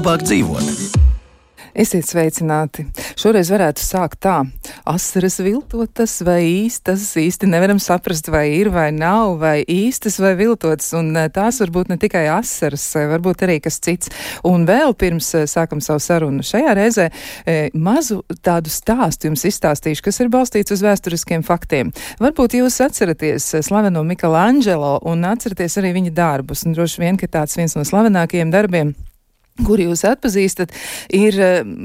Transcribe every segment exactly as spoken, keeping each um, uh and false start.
labāk dzīvot. Esiet sveicināti. Šoreiz varētu sākt tā. Asaras viltotas vai īstas, īsti nevaram saprast, vai ir vai nav, vai īstas vai viltotas, un tās varbūt ne tikai asaras, varbūt arī kas cits. Un vēl pirms sākam savu sarunu šajā reizē, mazu tādu stāstu jums izstāstīšu, kas ir balstīts uz vēsturiskiem faktiem. Varbūt jūs atceraties slaveno Michelangelo un atceraties arī viņa darbus, un droši vien, ka tāds viens no slavenākajiem darbiem, kuri jūs atpazīstat, ir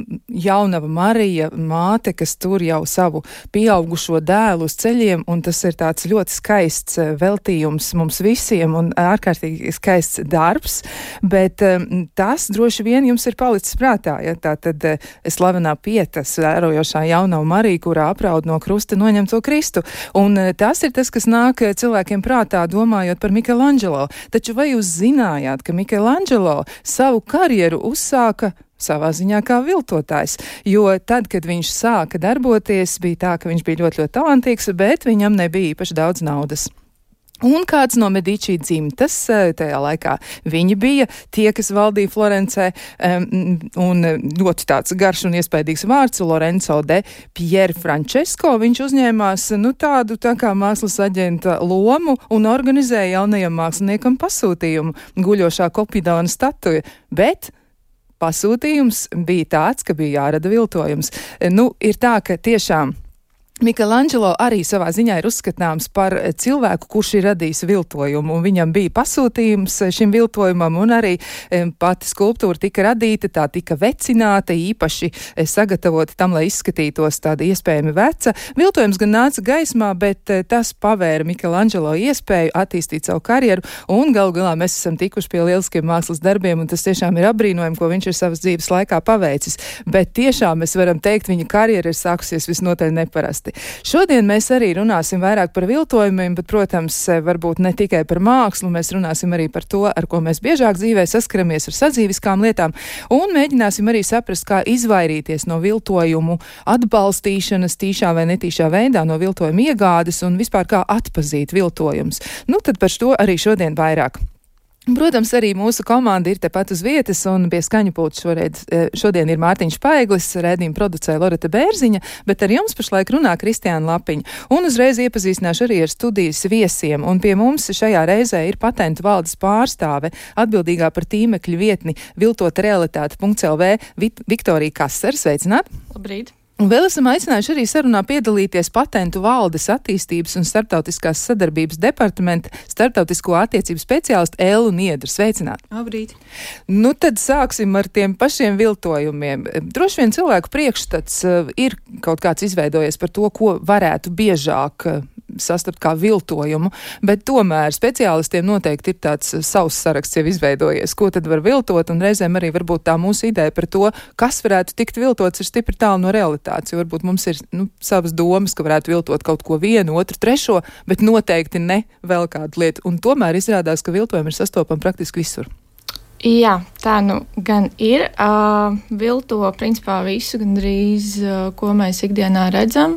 jaunava Marija māte, kas tur jau savu pieaugušo dēlu uz ceļiem, un tas ir tāds ļoti skaists veltījums mums visiem un ārkārtīgi skaists darbs, bet tas droši vien jums ir palicis prātā, ja tā tad slavenā pietas vērojošā jaunava Marija, kurā apraud no krusta noņemto Kristu, un tas ir tas, kas nāk cilvēkiem prātā, domājot par Michelangelo. Taču vai jūs zinājāt, ka Michelangelo savu karjeru uzsāka savā ziņā kā viltotājs, jo tad, kad viņš sāka darboties, bija tā, ka viņš bija ļoti, ļoti talantīgs, bet viņam nebija īpaši daudz naudas. Un kāds no Medici dzimtas, tajā laikā viņi bija tie, kas valdīja Florencē, um, un ļoti tāds garš un iespaidīgs vārds, Lorenzo de Pierfrancesco, viņš uzņēmās, nu, tādu tā kā mākslas aģenta lomu un organizēja jaunajam māksliniekam pasūtījumu, guļošā Kopidona statuja, bet pasūtījums bija tāds, ka bija jārada viltojums. Nu, ir tā, ka tiešām Michelangelo arī savā ziņā ir uzskatāms par cilvēku, kurš ir radījis viltojumu, un viņam bija pasūtījums šim viltojumam, un arī pati skulptūra tika radīta, tā tika vecināta, īpaši sagatavota tam, lai izskatītos tāda iespējami veca. Viltojums gan nāca gaismā, bet tas pavēra Michelangelo iespēju attīstīt savu karjeru, un galu galā mēs esam tikuši pie lieliskiem mākslas darbiem, un tas tiešām ir apbrīnojami, ko viņš ir savas dzīves laikā paveicis. Bet tiešām mēs varam teikt, viņa karjera ir sākusies visnotaļ neparasti. Šodien mēs arī runāsim vairāk par viltojumiem, bet, protams, varbūt ne tikai par mākslu, mēs runāsim arī par to, ar ko mēs biežāk dzīvē saskaramies ar sadzīviskām lietām, un mēģināsim arī saprast, kā izvairīties no viltojumu atbalstīšanas tīšā vai netīšā veidā, no viltojuma iegādes un vispār kā atpazīt viltojums. Nu, tad par to arī šodien vairāk. Protams, arī mūsu komanda ir tepat uz vietas, un pie skaņu pulta šoreiz, šodien ir Mārtiņš Paeglis, raidījumu producēja Loreta Bērziņa, bet ar jums pašlaik runā Kristiāna Lapiņa. Un uzreiz iepazīstināšu arī ar studijas viesiem, un pie mums šajā reizē ir patentu valdes pārstāve, atbildīgā par tīmekļu vietni viltotarealitāte punkts el vē Viktorija Kasere. Sveicināt! Labrīt! Un vēl esam aicinājuši arī sarunā piedalīties patentu valdes attīstības un starptautiskās sadarbības departamenta starptautisko attiecību speciālistu Ellu Niedru. Sveicināt! Labrīt! Nu tad sāksim ar tiem pašiem viltojumiem. Droši vien cilvēku priekšstats ir kaut kāds izveidojies par to, ko varētu biežāk sastapt kā viltojumu, bet tomēr speciālistiem noteikti ir tāds savs saraksts jau izveidojies, ko tad var viltot, un reizēm arī varbūt tā mūsu ideja par to, kas varētu tikt viltots, ir stipri tālu no realitātes, jo varbūt mums ir nu, savas domas, ka varētu viltot kaut ko vienu, otru, trešo, bet noteikti ne vēl kādu lietu, un tomēr izrādās, ka viltojumi ir sastopami praktiski visur. Jā, tā nu gan ir. Uh, vilto principā visu gandrīz, uh, ko mēs ikdienā redzam,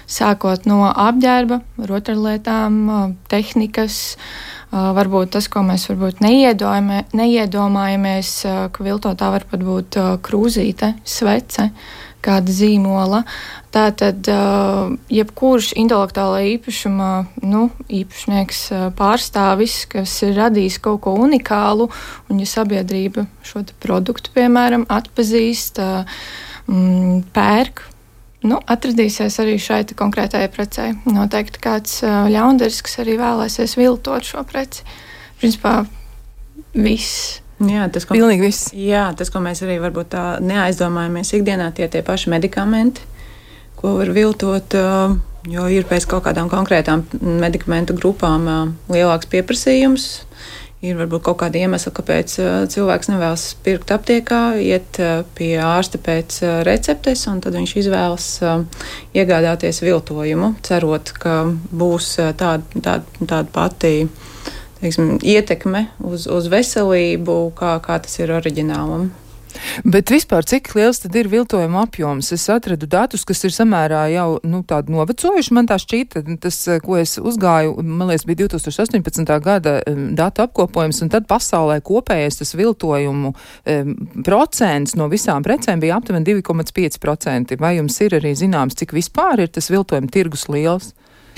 sākot no apģērba, rotaļlietām, uh, tehnikas, uh, varbūt tas, ko mēs varbūt neiedomājamies, uh, ka viltotā var pat būt uh, krūzīte, svece, kāda zīmola. Tātad uh, jebkurš intelektuālā īpašuma nu, īpašnieks, uh, pārstāvis, kas ir radījis kaut ko unikālu, un ja sabiedrība šo produktu, piemēram, atpazīst, uh, mm, pērk, nu, atradīsies arī šai konkrētajai precei. Noteikti kāds uh, ļaundaris, kas arī vēlēsies viltot šo preci. Principā viss. Jā, tas, ko, Pilnīgi viss. Jā, tas, ko mēs arī varbūt tā neaizdomājamies ikdienā, tie tie paši medikamenti, ko var viltot, jo ir pēc kaut kādām konkrētām medikamentu grupām lielāks pieprasījums. Ir varbūt kaut kāda iemesla, kāpēc cilvēks nevēlas pirkt aptiekā, iet pie ārsta pēc receptes, un tad viņš izvēlas iegādāties viltojumu, cerot, ka būs tāda, tāda, tāda pati teiksim, ietekme uz, uz veselību, kā, kā tas ir oriģinālam. Bet vispār, cik liels tad ir viltojuma apjoms? Es atradu datus, kas ir samērā jau, nu, tādi novecojuši. Man tā šķita, tas, ko es uzgāju, man liekas, bija divi tūkstoši astoņpadsmitā gada datu apkopojums, un tad pasaulē kopējais tas viltojumu um, procents no visām precēm bija aptuveni divi komats pieci procenti. Vai jums ir arī zināms, cik vispār ir tas viltojuma tirgus liels?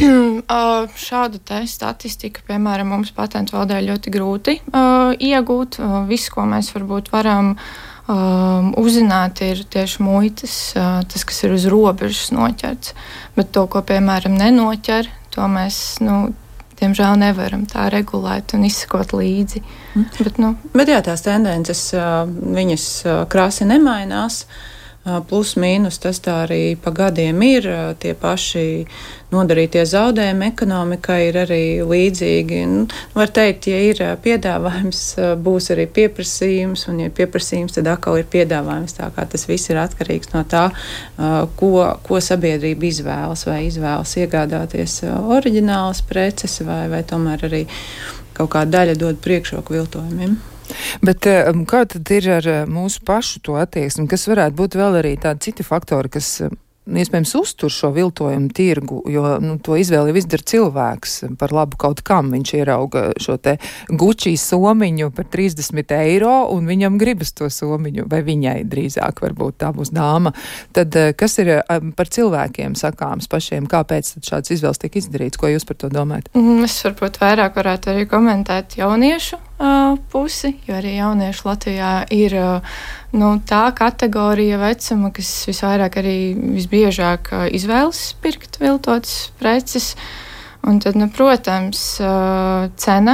Uh, šādu te statistiku, piemēram, mums patentu valdē ļoti grūti uh, iegūt. Uh, viss, ko mēs varbūt varam uh, uzzināt, ir tieši muitas, uh, tas, kas ir uz robežas noķerts. Bet to, ko, piemēram, nenoķer, to mēs, nu, diemžēl nevaram tā regulēt un izsekot līdzi. Mm. Bet, nu. Bet jā, tās tendences, uh, viņas uh, krāsi nemainās. Plus mīnus tas tā arī pa gadiem ir, tie paši nodarītie zaudējumi ekonomikai ir arī līdzīgi. Nu, var teikt, ja ir piedāvājums, būs arī pieprasījums, un ja ir pieprasījums, tad atkal ir piedāvājums. Tā kā tas viss ir atkarīgs no tā, ko, ko sabiedrība izvēlas, vai izvēlas iegādāties oriģinālas preces, vai, vai tomēr arī kaut kā daļa dod priekšroku viltojumiem. Bet kā tad ir ar mūsu pašu to attieksmi? Kas varētu būt vēl arī tādi citi faktori, kas iespējams uztur šo viltojumu tirgu, jo nu, to izvēli jau izdara cilvēks par labu kaut kam. Viņš ierauga šo te Gucci somiņu par trīsdesmit eiro un viņam gribas to somiņu, vai viņai drīzāk varbūt tā būs dāma. Tad kas ir par cilvēkiem sakāms pašiem, kāpēc tad šāds izvēles tiek izdarīts? Ko jūs par to domājat? Es varbūt vairāk varētu arī komentēt jauniešu uh, pusi, jo arī jaunieši Latvijā ir uh, nu, tā kategorija vecuma, kas visvairāk arī visbiežāk uh, izvēlas pirkt viltotas preces. Un tad, nu, protams, uh, cena,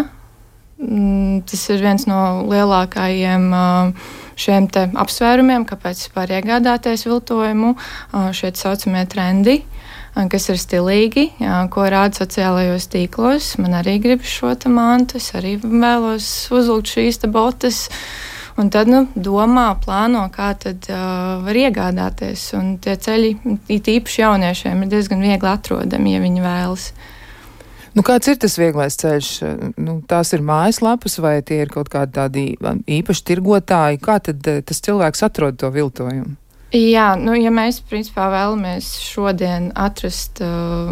mm, tas ir viens no lielākajiem uh, šiem te apsvērumiem, kāpēc vispār iegādāties viltojumu, uh, šie saucamie trendi, uh, kas ir stilīgi, uh, ko rāda sociālajos tīklos. Man arī gribas šo te mantu, es arī vēlos uzvilkt šīs te botas. Un tad, nu, domā, plāno, kā tad uh, var iegādāties. Un tie ceļi, it īpaši jauniešiem, ir diezgan viegli atrodami, ja viņi vēlas. Nu, kāds ir tas vieglais ceļš? Nu, tās ir mājaslapas vai tie ir kaut kādi tādi īpaši tirgotāji? Kā tad tas cilvēks atrod to viltojumu? Jā, nu, ja mēs principā vēlamies šodien atrast uh,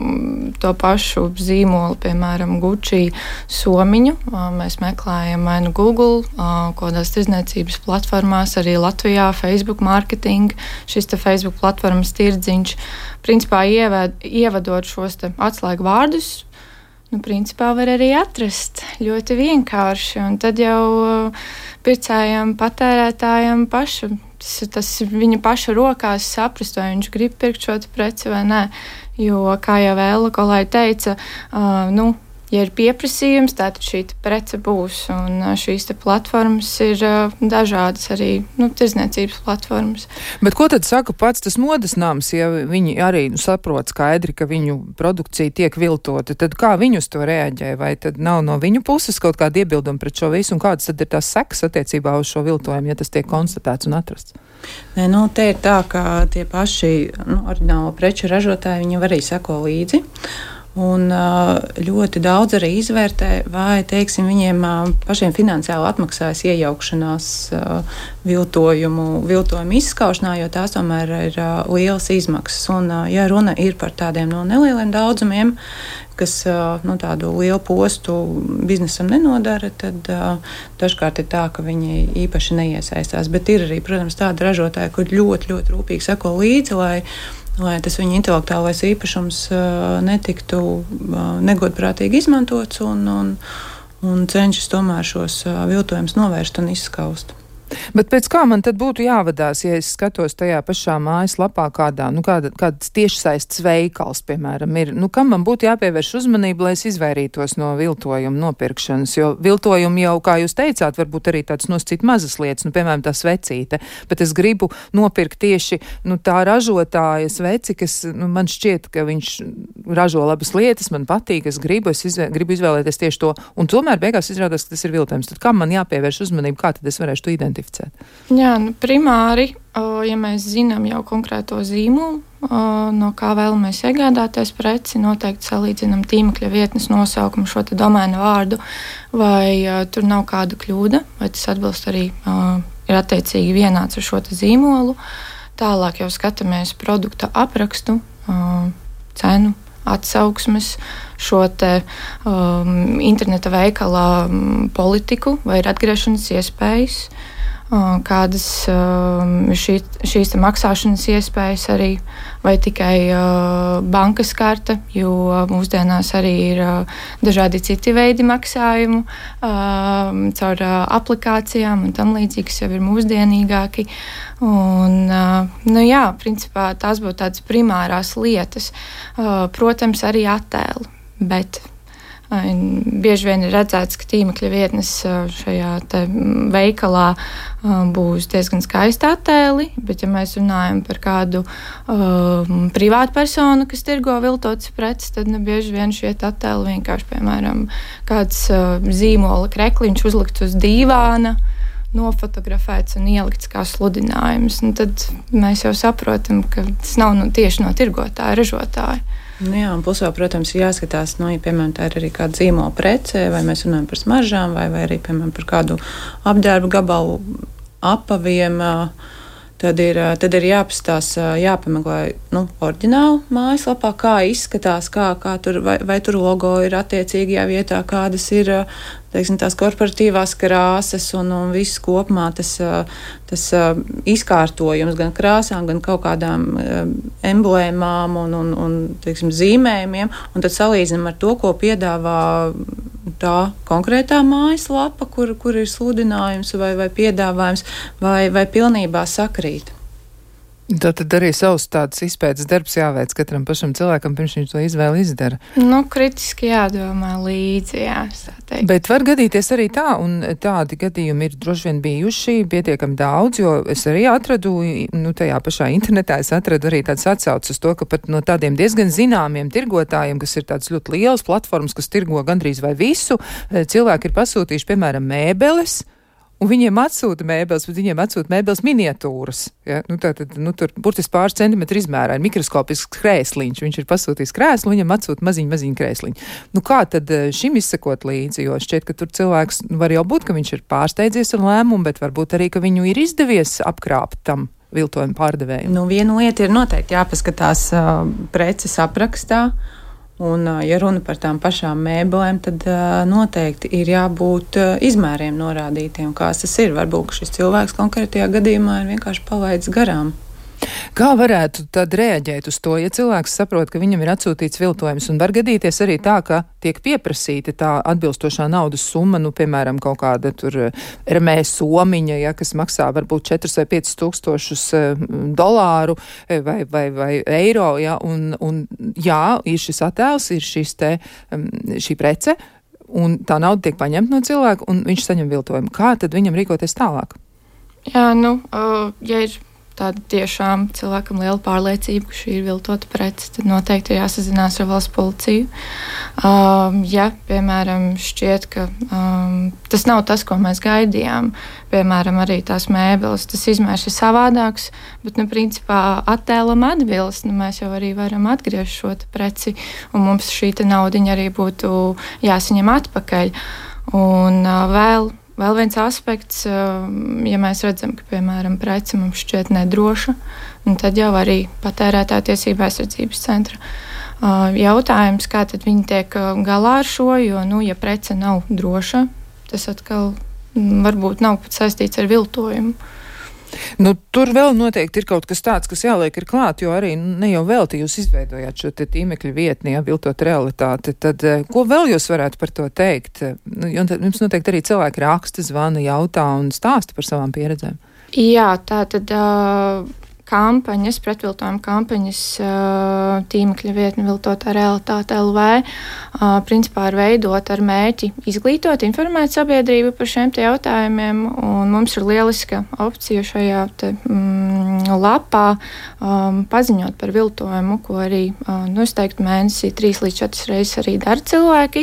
to pašu zīmolu, piemēram, Gucci somiņu, uh, mēs meklējam vai nu Google, uh, kodās tirdzniecības platformās, arī Latvijā, Facebook marketing, šis te Facebook platformas tirdziņš, principā ievad, ievadot šos te atslēgu vārdus, nu, principā var arī atrast ļoti vienkārši, un tad jau uh, pircējiem, patērētājiem pašam. Tas, tas ir viņa paša rokās saprast, vai viņš grib pirkt šo preci vai nē. Jo, kā jau Ella Kolai teica, uh, nu, ja ir pieprasījums, tātad šī prece būs. Un uh, šīs te platformas ir uh, dažādas arī, nu, tirdzniecības platformas. Bet ko tad saka pats tas modes nams, ja viņi arī nu, saprot skaidri, ka viņu produkcija tiek viltota? Tad kā viņi uz to reaģē? Vai tad nav no viņu puses kaut kāda iebilduma pret šo visu? Un kādas tad ir tās sekas attiecībā uz šo viltojumu, ja tas tiek konstatēts un atrasts? Nē, nu, te ir tā, ka tie paši nu, oriģinālo preču ražotāji, viņi arī seko līdzi. Un ļoti daudz arī izvērtē, vai, teiksim, viņiem pašiem finansiāli atmaksājas iejaukšanās viltojumu, viltojumu izskaušanā, jo tās tomēr ir lielas izmaksas. Un, ja runa ir par tādiem no nelieliem daudzumiem, kas nu, tādu lielu postu biznesam nenodara, tad dažkārt ir tā, ka viņi īpaši neiesaistās. Bet ir arī, protams, tādi ražotāji, kur ļoti, ļoti rūpīgi seko līdzi, lai lai tas viņa intelektuālais īpašums uh, netiktu uh, negodprātīgi izmantots un, un, un cenšas tomēr šos uh, viltojumus novērst un izskaust. Bet pēc kā man tad būtu jāvadās, ja es skatos tajā pašā mājaslapā kādā, nu kāda, kāds tiešsaistes veikals, piemēram, ir, nu kam man būtu jāpievērš uzmanību, lai es izvairītos no viltojuma nopirkšanas, jo viltojumi jau, kā jūs teicāt, varbūt arī tāds noscīt mazas lietas, nu, piemēram, tā svecīte, bet es gribu nopirkt tieši, nu, tā ražotāja sveci, kas, nu, man šķiet, ka viņš ražo labas lietas, man patīk, es gribu, es izvē, gribu izvēlēties tieši to, un tomēr beigās izrādās, ka tas ir viltojums. Tad kam man jāpievērš uzmanību, kā tad es varēšu to identificēt? Jā, nu, primāri, ja mēs zinām jau konkrēto zīmolu, no kā vēlamies iegādāties preci, noteikti salīdzinām tīmekļa vietnes nosaukumu, šo te domēnu vārdu, vai tur nav kāda kļūda, vai tas atbilst arī ir attiecīgi vienāds ar šo zīmolu. Tālāk jau skatāmies produkta aprakstu, cenu, atsauksmes, šo te um, interneta veikalā politiku vai ir atgriešanas iespējas, kādas šī, šīs maksāšanas iespējas arī, vai tikai uh, bankas karte, jo mūsdienās arī ir uh, dažādi citi veidi maksājumu uh, caur uh, aplikācijām un tam līdzīgi, kas jau ir mūsdienīgāki. Un, uh, nu jā, principā tās būtu tādas primārās lietas. Uh, protams, arī attēli, bet bieži vien ir redzēts, ka tīmekļa vietnes šajā veikalā būs diezgan skaisti attēli, bet ja mēs runājam par kādu um, privātu personu, kas tirgo viltotas preces, tad nu, bieži vien šie attēli vienkārši, piemēram, kāds uh, zīmola krekliņš uzlikts uz dīvāna, nofotografēts un ielikts kā sludinājums. Un tad mēs jau saprotam, ka tas nav no, tieši no tirgotāja, ražotāja. Nu jā, un plus vēl, protams, ir jāskatās, nu, ja, piemēram, tā ir arī kāda zīmola prece, vai mēs runājam par smaržām, vai, vai arī, piemēram, par kādu apģērba gabalu, apaviem, tad ir, tad ir jāpastās, jāpameklē, nu, oriģinālu mājaslapā, kā izskatās, kā, kā tur, vai, vai tur logo ir attiecīgajā vietā, kādas ir, teiksim, tās korporatīvās krāsas un, un viss kopumā tas, tas izkārtojums gan krāsām, gan kaut kādām emblēmām un, un, un teiksim, zīmējumiem, un tad salīdzinām ar to, ko piedāvā tā konkrētā mājaslapa, kur, kur ir sludinājums vai, vai piedāvājums, vai, vai pilnībā sakrīt. Tad, tad arī savs tāds izpētes darbs jāveic katram pašam cilvēkam, pirms viņš to izvēli izdara. Nu, kritiski jādomā līdzi, jā, tā teikt. Bet var gadīties arī tā, un tādi gadījumi ir droši vien bijuši pietiekami daudz, jo es arī atradu, nu, tajā pašā internetā es atradu arī tāds atsaucis uz to, ka pat no tādiem diezgan zināmiem tirgotājiem, kas ir tāds ļoti liels platformas, kas tirgo gandrīz vai visu, cilvēki ir pasūtījuši, piemēram, mēbeles, un viņiem atsūta mēbeles, bet viņiem atsūta mēbeles miniatūras. Ja? Nu, tā, tad, nu, tur burtiski pāris centimetru izmērā ir mikroskopisks krēsliņš. Viņš ir pasūtījis krēslu, viņam atsūta maziņu, maziņu krēsliņu. Nu, kā tad šim izsekot līdzi? Jo šķiet, ka tur cilvēks var jau būt, ka viņš ir pārsteidzies ar lēmumu, bet varbūt arī, ka viņu ir izdevies apkrāpt tam viltojumu pārdevējiem. Nu, viena lieta ir noteikti jāpaskatās uh, preces aprakstā. Un, ja runa par tām pašām mēbelēm, tad uh, noteikti ir jābūt uh, izmēriem norādītiem, kāds tas ir. Varbūt šis cilvēks konkrētajā gadījumā ir vienkārši palaidis garām. Kā varētu tad reaģēt uz to, ja cilvēks saprot, ka viņam ir atsūtīts viltojums, un var gadīties arī tā, ka tiek pieprasīta tā atbilstošā naudas summa, nu, piemēram, kaut kāda tur R M somiņa, ja, kas maksā varbūt četrus vai piecus tūkstošus dolāru vai, vai, vai eiro, ja, un, un jā, ir šis attēls, ir šis te, šī prece, un tā nauda tiek paņemta no cilvēka, un viņš saņem viltojumu. Kā tad viņam rīkoties tālāk? Jā, nu, uh, ja ir tāda tiešām cilvēkam liela pārliecība, ka šī ir viltota prece, tad noteikti ir jāsazinās ar valsts policiju. Um, ja, piemēram, šķiet, ka um, tas nav tas, ko mēs gaidījām, piemēram, arī tās mēbeles, tas izmērs ir savādāks, bet, nu, principā attēlam atbilst, nu, mēs jau arī varam atgriezt šo preci, un mums šī te naudiņa arī būtu jāsaņem atpakaļ. Un uh, vēl Vēl viens aspekts, ja mēs redzam, ka, piemēram, prece mums šķiet nedroša, tad jau arī patērētāja tiesība aizsardzības centra jautājums, kā tad viņi tiek galā ar šo, jo, nu, ja prece nav droša, tas atkal varbūt nav pat saistīts ar viltojumu. Nu, tur vēl noteikti ir kaut kas tāds, kas jāliek ir klāt, jo arī ne jau velti jūs izveidojāt šo te tīmekļa vietni, ja, viltot realitāti, tad ko vēl jūs varētu par to teikt? Nu, jums noteikti arī cilvēki raksta, zvana, jautā un stāsta par savām pieredzēm. Jā, tā tad uh, kampaņas, pretviltojuma kampaņas uh, tīmekļa vietni viltotā realitāte L V uh, principā ir veidot ar mērķi izglītot, informēt sabiedrību par šiem te jautājumiem, un mums ir lieliska opcija šajā te, mm, lapā um, paziņot par viltojumu, ko arī, uh, nu, es teiktu, mēnesī trīs līdz četras reizes arī dara cilvēki.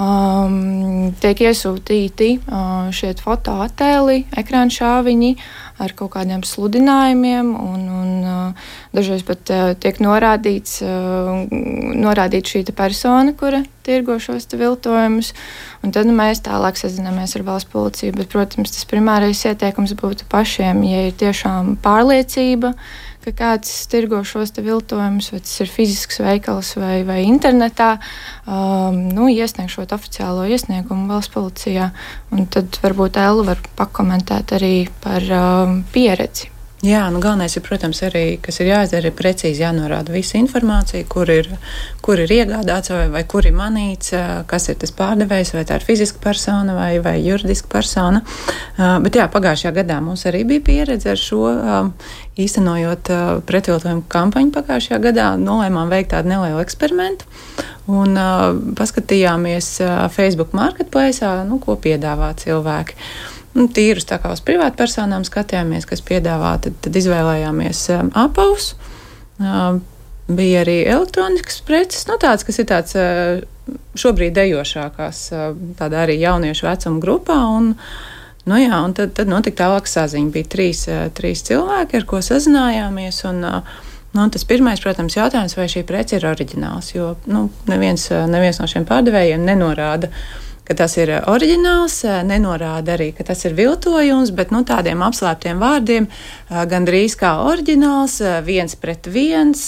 Um, tiek iesūtīti uh, šie fotoattēli, ekrāna šāviņi, ar kaut kādiem sludinājumiem, un, un dažreiz pat tiek norādīts, norādīt šī persona, kura tirgo šos te viltojumus, un tad nu, mēs tālāk sazināmies ar valsts policiju, bet, protams, tas primārais ieteikums būtu pašiem, ja ir tiešām pārliecība, ka kāds tirgo šos te viltojumus, vai tas ir fizisks veikals vai, vai internetā, um, nu, iesniegšot oficiālo iesniegumu valsts policijā, un tad varbūt Ella var pakomentēt arī par um, pieredzi. Jā, nu galvenais ir, protams, arī, kas ir jāizdara, ir precīzi jānorāda visa informācija, kur ir, kur ir iegādāts vai, vai kur ir manīts, kas ir tas pārdevējs, vai tā ir fiziska persona vai, vai juridiska persona. Uh, bet jā, pagājušajā gadā mums arī bija pieredze ar šo, uh, īstenojot uh, pretviltojumu kampaņu pagājušajā gadā, nolēmām veikt tādu nelielu eksperimentu un uh, paskatījāmies uh, Facebook marketplace'ā, nu, ko piedāvā cilvēki. Nu, tīrus tā kā uz privātpersonām skatījāmies, kas piedāvā, tad, tad izvēlējāmies um, apavus. Um, bija arī elektroniskas preces, nu tāds, kas ir tāds uh, šobrīd dejošākās, uh, tādā arī jauniešu vecuma grupā. Un, nu jā, un tad, tad notika tālāk saziņa. Bija trīs, uh, trīs cilvēki, ar ko sazinājāmies. Un, uh, nu, tas pirmais, protams, jautājums, vai šī prece ir oriģināls, jo nu, neviens, neviens no šiem pārdevējiem nenorāda, ka tas ir oriģināls, nenorāda arī, ka tas ir viltojums, bet nu, tādiem apslēptiem vārdiem gandrīz kā oriģināls, viens pret viens,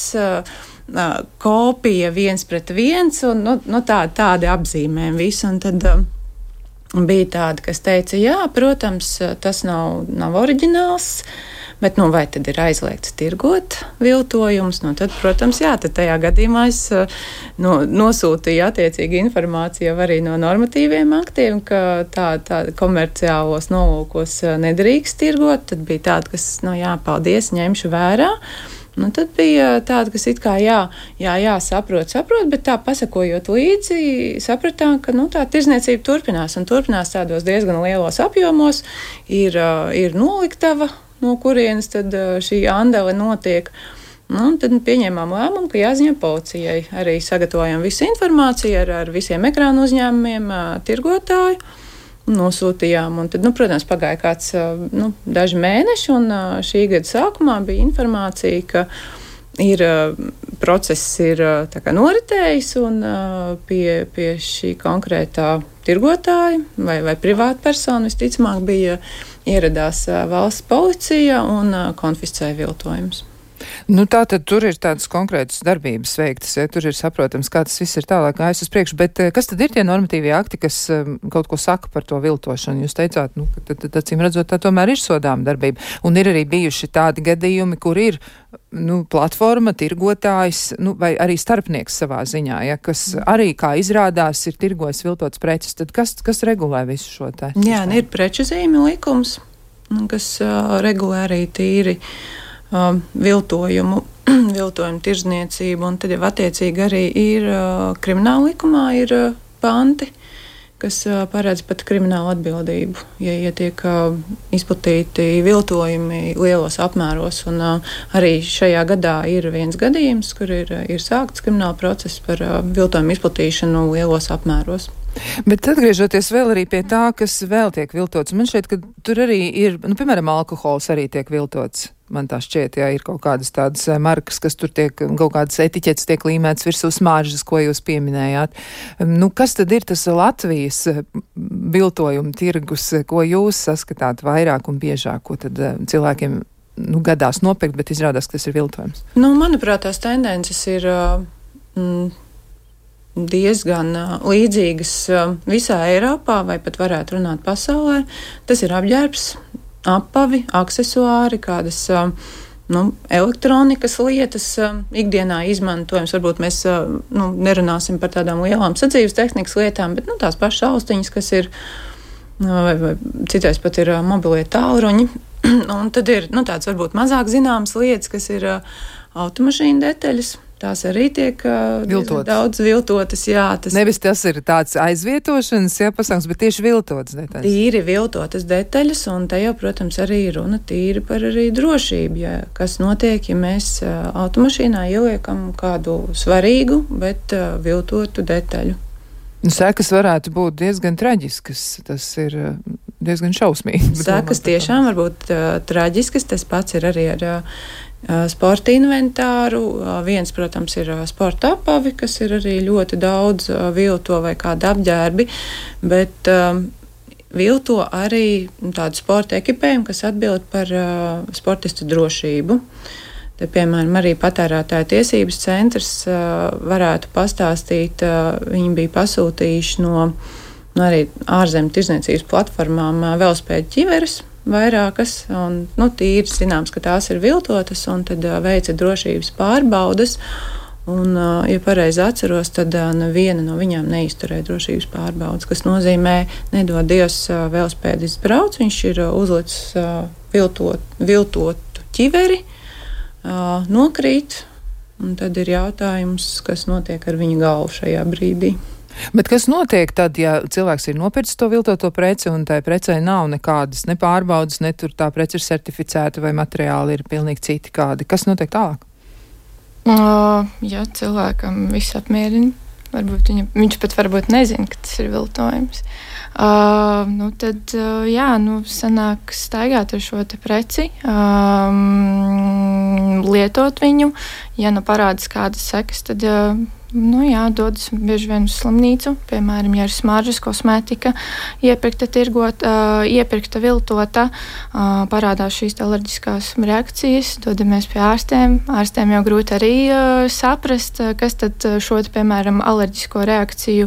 kopija viens pret viens, un nu, nu, tā, tādi apzīmējumi visu. Un tad um, bija tādi, kas teica, jā, protams, tas nav, nav oriģināls, bet nu, vai tad ir aizliegts tirgot viltojumus? Nu, tad, protams, jā, tad tajā gadījumā es no, nosūtīju attiecīgi informāciju arī no normatīviem aktiem, ka tā, tā komerciālos nolūkos nedrīkst tirgot. Tad bija tāda, kas, nu jā, paldies, ņemšu vērā. Nu, tad bija tāda, kas it kā jā, jā, jā saprot, saprot, bet tā pasakojot līdzi, sapratām, ka nu, tā tirzniecība turpinās un turpinās tādos diezgan lielos apjomos. Ir, ir noliktava, no kurienes tad šī andele notiek. Nu, tad pieņēmām lēmumu, ka jāziņo policijai. Arī sagatavojam visu informāciju ar, ar visiem ekrānu uzņēmumiem, tirgotāju, nosūtījām. Un tad, nu, protams, pagāja kāds nu, daži mēneši, un šī gada sākumā bija informācija, ka ir, process ir tā kā noritējis, un pie, pie šī konkrētā tirgotāja vai, vai privāta persona visticamāk bija ieradās valsts policija un konfiscēja viltojumus. Nu, tā tad tur ir tādas konkrētas darbības veiktas, ja tur ir saprotams, kā tas viss ir tālāk gājis uz priekšu, bet kas tad ir tie normatīvie akti, kas um, kaut ko saka par to viltošanu? Jūs teicāt, nu, ka tad, acīm redzot, tā tomēr ir sodāma darbība. Un ir arī bijuši tādi gadījumi, kur ir, nu, platforma, tirgotājs, nu, vai arī starpnieks savā ziņā, ja, kas arī, kā izrādās, ir tirgojis viltotas preces. Tad kas, kas regulē visu šo te? Jā, ir preču zīmju likums, kas uh, regulē arī tīri Uh, viltojumu, viltojumu tirzniecību, un tad jau attiecīgi arī ir uh, krimināla likumā ir uh, panti, kas uh, paredz pat kriminālu atbildību, ja, ja tiek uh, izplatīti viltojumi lielos apmēros, un uh, arī šajā gadā ir viens gadījums, kur ir, ir sākts krimināla process par uh, viltojumu izplatīšanu lielos apmēros. Bet atgriežoties vēl arī pie tā, kas vēl tiek viltots, man šķiet, ka tur arī ir, nu, piemēram, alkohols arī tiek viltots. Man tā šķiet, jā, ir kaut kādas tādas markas, kas tur tiek, kaut kādas etiķetes tiek līmētas virsū smaržas, ko jūs pieminējāt. Nu, kas tad ir tas Latvijas viltojuma tirgus, ko jūs saskatāt vairāk un biežāk, ko tad cilvēkiem, nu, gadās nopirkt, bet izrādās, ka tas ir viltojums? Nu, manuprāt, tās tendences ir mm, diezgan uh, līdzīgas uh, visā Eiropā, vai pat varētu runāt pasaulē. Tas ir apģērbs, apavi, aksesuāri, kādas uh, nu, elektronikas lietas uh, ikdienā izmantojams. Varbūt mēs uh, nu, nerunāsim par tādām lielām sadzīves tehnikas lietām, bet nu, tās pašas austiņas, kas ir, uh, vai, vai citais pat ir uh, mobilie tālruņi. Un tad ir nu, tāds varbūt mazāk zināmas lietas, kas ir uh, automašīnu detaļas. Tās arī tiek viltotas. Daudz viltotas, jā. Tas Nevis tas ir tāds aizvietošanas, jā, pasākums, bet tieši viltotas detaļas. Tīri viltotas detaļas, un te jau, protams, arī runa tīri par arī drošību, ja, kas notiek, ja mēs automašīnā ieliekam kādu svarīgu, bet uh, viltotu detaļu. Sekas varētu būt diezgan traģiskas. Tas ir diezgan šausmīgi. Sekas tiešām var būt uh, traģiskas, tas pats ir arī ar uh, sporta inventāru. Uh, viens, protams, ir uh, sporta apavi, kas ir arī ļoti daudz uh, vilto vai kādi apģērbi, bet um, vilto arī tādu sporta ekipējumu, kas atbild par uh, sportistu drošību. Te, piemēram, arī patērētāja tiesības centrs uh, varētu pastāstīt, uh, viņi bija pasūtījuši no, no arī ārzemju tirdzniecības platformām uh, velospēdu ķiveres vairākas, un, nu, tīri zināms, ka tās ir viltotas, un tad uh, veica drošības pārbaudas, un, uh, ja pareizi atceros, tad uh, neviena no viņām neizturēja drošības pārbaudas, kas nozīmē, nedod Dievs, uh, velospēdists brauc, viņš ir uh, uzlicis uh, viltot, viltotu ķiveri, Uh, nokrīt, un tad ir jautājums, kas notiek ar viņa galvu šajā brīdī. Bet kas notiek tad, ja cilvēks ir nopircis to viltoto preci un tai precei nav nekādas ne pārbaudas, ne tur tā preci ir certificēta vai materiāli ir pilnīgi citi kādi? Kas notiek tālāk? Uh, ja cilvēkam viss apmierina, varbūt viņa, viņš pat varbūt nezina, ka tas ir viltojums. Uh, nu tad, uh, jā, nu, sanāk staigāt ar šo te preci, um, lietot viņu, ja nu parādas kādas sekas, tad, uh, nu jā, dodas bieži vien uz slimnīcu, piemēram, ja ir smaržas, kosmētika, iepirkta, tirgot, uh, iepirkta, viltota, uh, parādās šīs alerģiskās reakcijas, dodamies pie ārstiem, ārstiem jau grūti arī uh, saprast, uh, kas tad šo, piemēram, alerģisko reakciju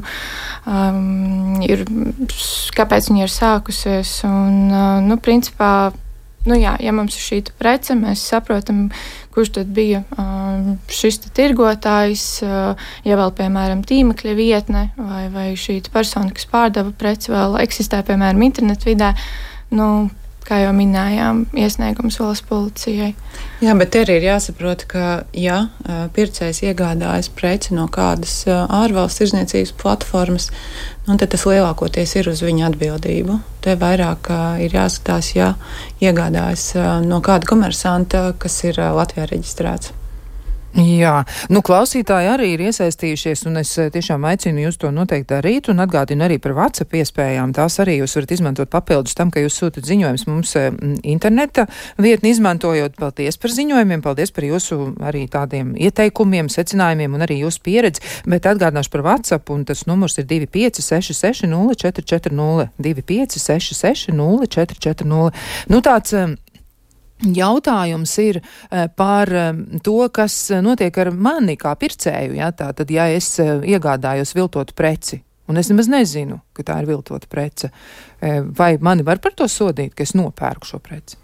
um, ir, kāpēc viņa ir sākusies, un, uh, nu, principā, nu jā, ja mums ir šī prece, mēs saprotam, kurš tad bija uh, šis tirgotājs, uh, ja vēl, piemēram, tīmekļa vietne vai, vai šī persona, kas pārdeva preci, vēl eksistē, piemēram, internetu vidē, nu, kā jau minējām, iesniegums valsts policijai. Jā, bet arī ir jāsaprot, ka, ja pircējs iegādājas preci no kādas ārvalsts tirdzniecības platformas, nu, tad tas lielākoties ir uz viņa atbildību. Te vairāk ir jāskatās, ja iegādājas no kāda komersanta, kas ir Latvijā reģistrēts. Jā, nu klausītāji arī ir iesaistījušies, un es tiešām aicinu jūs to noteikti darīt, un atgādinu arī par WhatsApp iespējām. Tās arī jūs varat izmantot papildus tam, ka jūs sūtat ziņojums mums interneta vietni izmantojot. Paldies par ziņojumiem, paldies par jūsu arī tādiem ieteikumiem, secinājumiem un arī jūsu pieredzi, bet atgādināšu par WhatsApp, un tas numurs ir divi pieci seši seši nulle četri četri nulle, divi pieci seši seši nulle četri četri nulle. Nu tāds jautājums ir par to, kas notiek ar mani kā pircēju. Ja? Tā tad, ja es iegādājos viltotu preci, un es nemaz nezinu, ka tā ir viltota prece, vai mani var par to sodīt, ka es nopērku šo preci?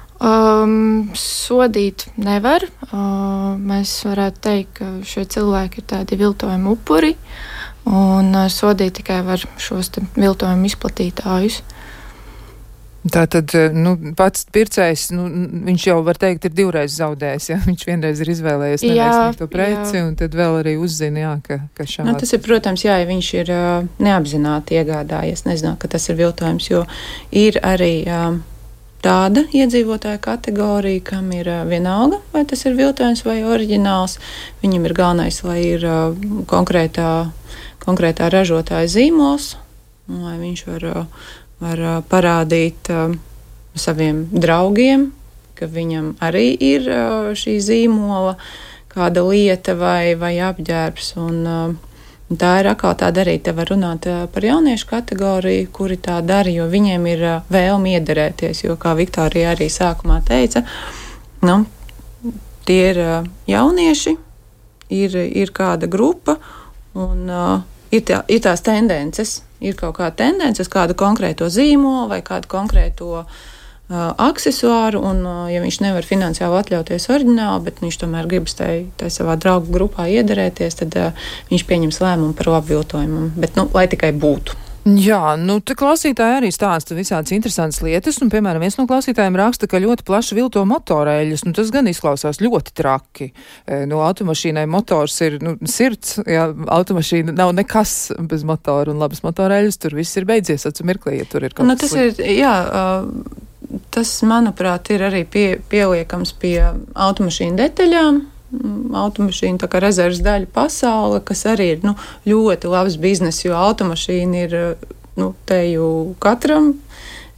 Um, sodīt nevar. Uh, mēs varētu teikt, ka šie cilvēki ir tādi viltojumi upuri, un uh, sodīt tikai var šos viltojumu izplatītājus. Tātad, nu, pats pircējs, nu, viņš jau var teikt, ir divreiz zaudējis, ja viņš vienreiz ir izvēlējies neveiksmīgi to preci, jā. Un tad vēl arī uzzina, jā, ka, ka šāds. Nu, tas ir, protams, jā, ja viņš ir uh, neapzināti iegādājies, nezināt, ka tas ir viltojums, jo ir arī uh, tāda iedzīvotāja kategorija, kam ir uh, vienalga, vai tas ir viltojums vai oriģināls. Viņam ir galvenais, lai ir uh, konkrētā, konkrētā ražotāja zīmols, lai viņš var uh, var uh, parādīt uh, saviem draugiem, ka viņam arī ir uh, šī zīmola kāda lieta vai, vai apģērbs. Un, uh, tā ir atkal tāda arī, te var runāt uh, par jauniešu kategoriju, kuri tā dara, jo viņiem ir uh, vēlme iederēties, jo, kā Viktorija arī sākumā teica, nu, tie ir uh, jaunieši, ir, ir kāda grupa un uh, ir, tā, ir tās tendences. Ir kaut kāda tendence uz kādu konkrēto zīmolu vai kādu konkrēto uh, aksesuāru, un, uh, ja viņš nevar finansiāli atļauties oriģinālu, bet viņš tomēr gribas tai, tai savā draugu grupā iederēties, tad uh, viņš pieņems lēmumu par labu viltojumu, bet, nu, lai tikai būtu. Jā, nu, te klausītāji arī stāsta visādas interesantas lietas, un, piemēram, viens no klausītājiem raksta, ka ļoti plaši vilto motorēļus, nu, tas gan izklausās ļoti traki. E, no automašīnai motors ir, nu, sirds, jā, automašīna nav nekas bez motora, un labas motorēļus, tur viss ir beidzies, acu mirklī, ja tur ir kaut nu, tas ir, jā, uh, tas, manuprāt, ir arī pie, pieliekams pie automašīnu detaļām. Automašīna tā kā rezerves daļa pasaule, kas arī ir, nu, ļoti labs biznes, jo automašīna ir, nu, te jau katram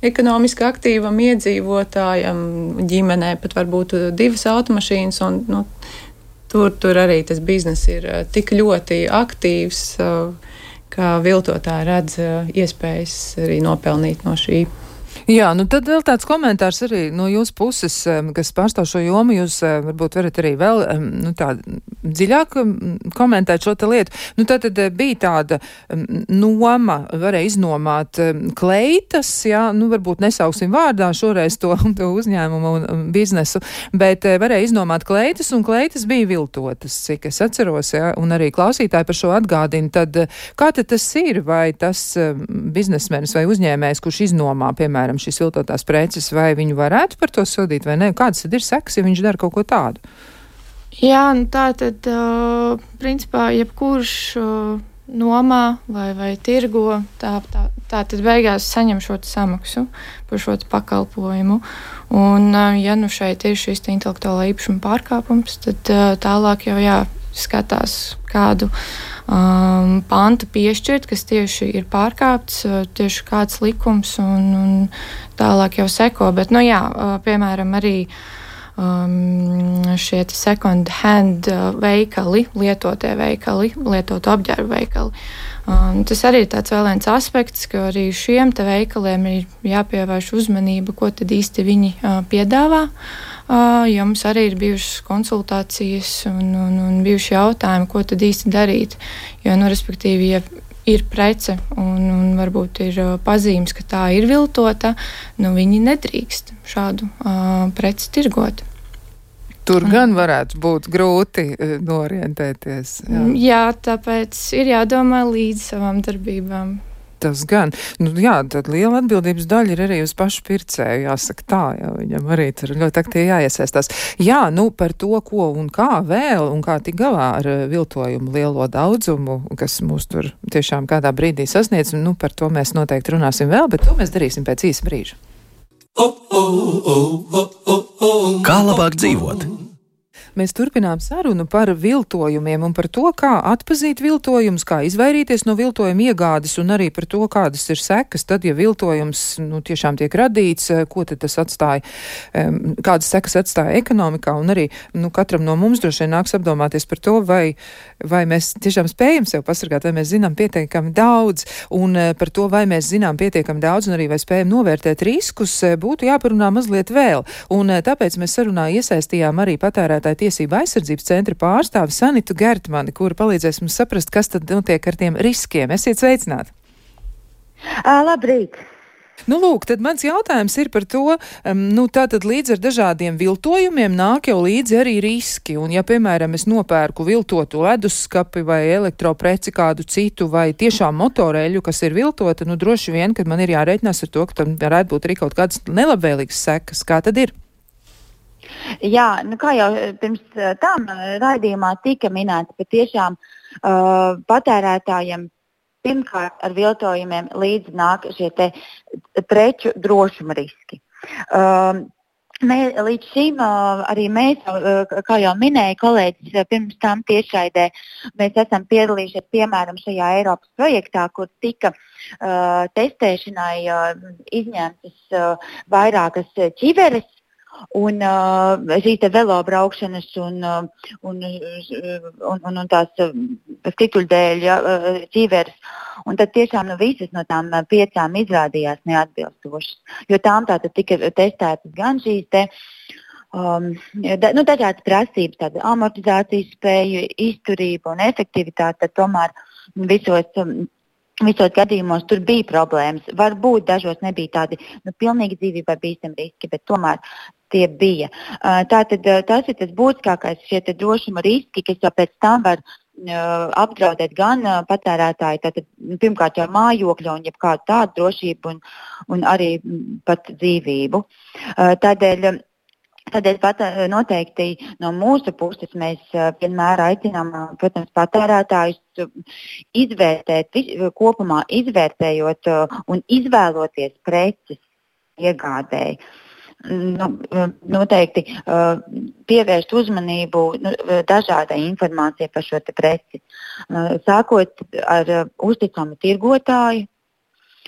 ekonomiski aktīvam iedzīvotājam, ģimenē pat varbūt divas automašīnas, un nu, tur, tur arī tas biznes ir tik ļoti aktīvs, ka viltotāji redz iespējas arī nopelnīt no šī. Jā, nu tad vēl tāds komentārs arī no jūsu puses, kas pārstāv šo jomu, jūs varbūt varat arī vēl nu, tā dziļāk komentēt šo te lietu. Nu tad, tad bija tāda noma, varēja iznomāt kleitas, jā, nu varbūt nesauksim vārdā šoreiz to, to uzņēmumu un biznesu, bet varēja iznomāt kleitas, un kleitas bija viltotas, cik es atceros, jā, un arī klausītāji par šo atgādina. Tad kā tad tas ir, vai tas biznesmenis vai uzņēmējs, kurš iznomā, piemēram, šīs viltotās preces, vai viņu varētu par to sodīt vai ne? Kāds tad ir sekas, ja viņš dara kaut ko tādu? Jā, nu tā tad, uh, principā, jebkurš uh, nomā vai, vai tirgo, tā, tā, tā tad beigās saņem šo samaksu par šo pakalpojumu. Un, uh, ja nu šeit ir šis intelektuālā īpašuma pārkāpums, tad uh, tālāk jau jā, skatās kādu um, pantu piešķirt, kas tieši ir pārkāpts, tieši kāds likums, un, un tālāk jau seko. Bet, nu jā, piemēram, arī um, šie second hand veikali, lietotie veikali, lietotu apģērbu veikali. Um, tas arī ir tāds vēl viens aspekts, ka arī šiem te veikaliem ir jāpievērš uzmanība, ko tad īsti viņi uh, piedāvā. Uh, jo mums arī ir bijušas konsultācijas un, un, un bijuši jautājumi, ko tad īsti darīt. Jo, nu, respektīvi, ja ir prece un, un varbūt ir uh, pazīmes, ka tā ir viltota, nu, viņi nedrīkst šādu uh, preci tirgot. Tur gan varētu būt grūti uh, norientēties. Jā. jā, tāpēc ir jādomā līdz savām darbībām. Tas gan. Nu, jā, tad liela atbildības daļa ir arī uz pašu pircēju, jāsaka tā, jā, viņam arī tur ļoti aktīvi jāiesaistās. Jā, nu, par to, ko un kā vēl, un kā tik galā ar viltojumu lielo daudzumu, kas mūs tur tiešām kādā brīdī sasniedz, nu, par to mēs noteikti runāsim vēl, bet to mēs darīsim pēc īsa brīža. Kā labāk dzīvot? Mēs turpinām sarunu par viltojumiem un par to, kā atpazīt viltojumus, kā izvairīties no viltojuma iegādes un arī par to, kādas ir sekas tad, ja viltojums nu, tiešām tiek radīts, ko tad tas atstāja, kādas sekas atstāja ekonomikā, un arī nu, katram no mums droši vien nāks apdomāties par to, vai, vai mēs tiešām spējam sev pasargāt, vai mēs zinām pietiekami daudz, un par to, vai mēs zinām pietiekami daudz un arī vai spējam novērtēt riskus, būtu jāparunā mazliet vēl. Un tāpēc mēs sarunā iesaistījām arī patērētāju tiesību aizsardzības centra pārstāvi Sanitu Gertmani, kura palīdzēs mums saprast, kas tad notiek ar tiem riskiem. Esiet sveicināti! Uh, labrīt! Nu, lūk, tad mans jautājums ir par to, um, nu, tātad līdz ar dažādiem viltojumiem nāk jau līdzi arī riski. Un, ja, piemēram, es nopērku viltotu leduskapi vai elektropreci kādu citu vai tiešām motoreļu, kas ir viltota, nu, droši vien, kad man ir jārēķinās ar to, ka tam varētu būt arī kaut kādas nelabvēlīgas sekas. Kā tad ir? Jā, nu kā jau pirms tam raidījumā tika minēts, patiešām uh, patērētājiem pirmkārt ar viltojumiem līdz nāk šie te preču drošuma riski. Uh, mē, līdz šim uh, arī mēs, uh, kā jau minēja kolēģis uh, pirms tam tiešraidē, mēs esam piedalījušies piemēram šajā Eiropas projektā, kur tika uh, testēšanai uh, izņemtas uh, vairākas ķiveres. Un uh, šīs te velobraukšanas un, uh, un, un, un, un tās uh, situļdēļ ja, uh, ķiveres. Un tad tiešām nu, visas no tām uh, piecām izrādījās neatbilstošas. Jo tām tātad tika testētas gan šīs te um, da, nu, dažādas prasības, tāda amortizācijas spēju, izturība un efektivitāte, tad tomēr visos um, Visos gadījumos tur bija problēmas. Varbūt dažos nebija tādi nu, pilnīgi dzīvībai bīstami riski, bet tomēr tie bija. Uh, tātad uh, tas ir tas būtiskākais, šie te drošuma riski, kas jau pēc tam var uh, apdraudēt gan uh, patērētāju, tātad pirmkārt jau mājokļa un jebkādu tādu drošību un, un arī pat dzīvību. Uh, tādēļ Tādēļ pat noteikti no mūsu puses mēs vienmēr aicinām, protams, patērētājus izvērtēt, kopumā izvērtējot un izvēloties preces iegādēji. Nu, noteikti pievērst uzmanību nu, dažādai informācijai par šo te preci. Sākot ar uzticamu tirgotāju,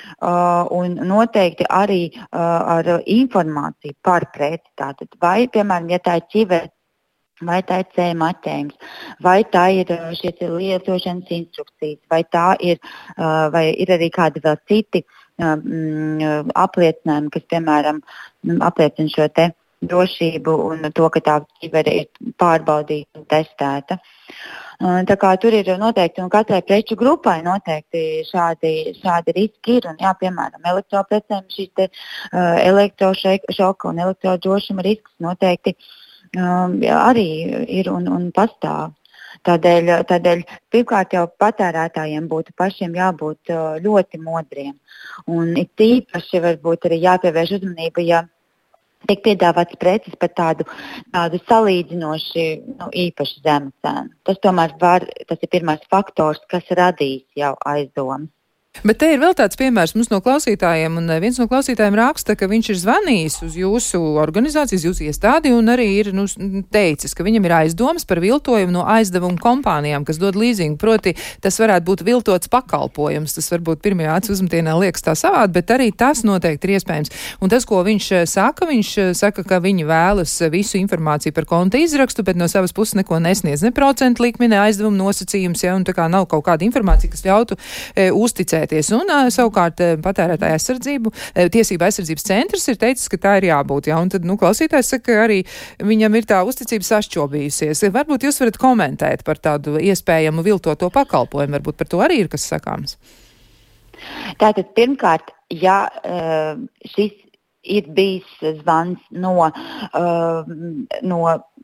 Uh, un noteikti arī uh, ar informāciju par preci. Tātad, vai, piemēram, ja tā ir ķivere, vai tā ir C maķējums, vai tā ir šie lietošanas instrukcijas, vai tā ir, uh, vai ir arī kādi vēl citi uh, mm, apliecinājumi, kas, piemēram, apliecina šo te drošību un to, ka tā ķivere ir pārbaudīta un testēta. Tā kā tur ir noteikti, un katrai preču grupai noteikti šādi, šādi riski ir. Un, jā, piemēram, elektroprecēm šīs te, uh, elektrošoka un elektrodrošuma risks noteikti um, jā, arī ir un, un pastāv. Tādēļ, tādēļ pirmkārt jau patērētājiem būtu pašiem jābūt uh, ļoti modriem. Un it īpaši varbūt arī jāpievērš uzmanība, ja tiek piedāvāts preces par tādu, tādu salīdzinoši nu, īpaši zemu cenu. Tas tomēr var, tas ir pirmais faktors, kas radīs jau aizdomas. Bet te ir vēl tāds piemērs mums no klausītājiem, un viens no klausītājiem raksta, ka viņš ir zvanījis uz jūsu organizācijas, jūsu iestādi, un arī ir nu, teicis, ka viņam ir aizdomas par viltojumu no aizdevumu kompānijām, kas dod līzingu. Proti, tas varētu būt viltots pakalpojums. Tas varbūt pirmajā acu uzmetienā liekas tā savādi, bet arī tas noteikti ir iespējams. Un tas, ko viņš saka, viņš saka, ka viņi vēlas visu informāciju par konta izrakstu, bet no savas puses neko nesniedz, ne procentu likmi, ne aizdevumu nosacījums, ja, un tā kā nav kaut kāda informācija, kas ļautu e, uzticēt. Un uh, savukārt uh, patērētāja aizsardzību, uh, tiesība aizsardzības centrs ir teicis, ka tā ir jābūt. Jā, un tad, nu, klausītājs saka, ka arī viņam ir tā uzticība sašķobījusies. Varbūt jūs varat komentēt par tādu iespējamu viltoto pakalpojumu, varbūt par to arī ir kas sakāms. Tātad, pirmkārt, ja uh, šis ir bijis zvans no, uh, no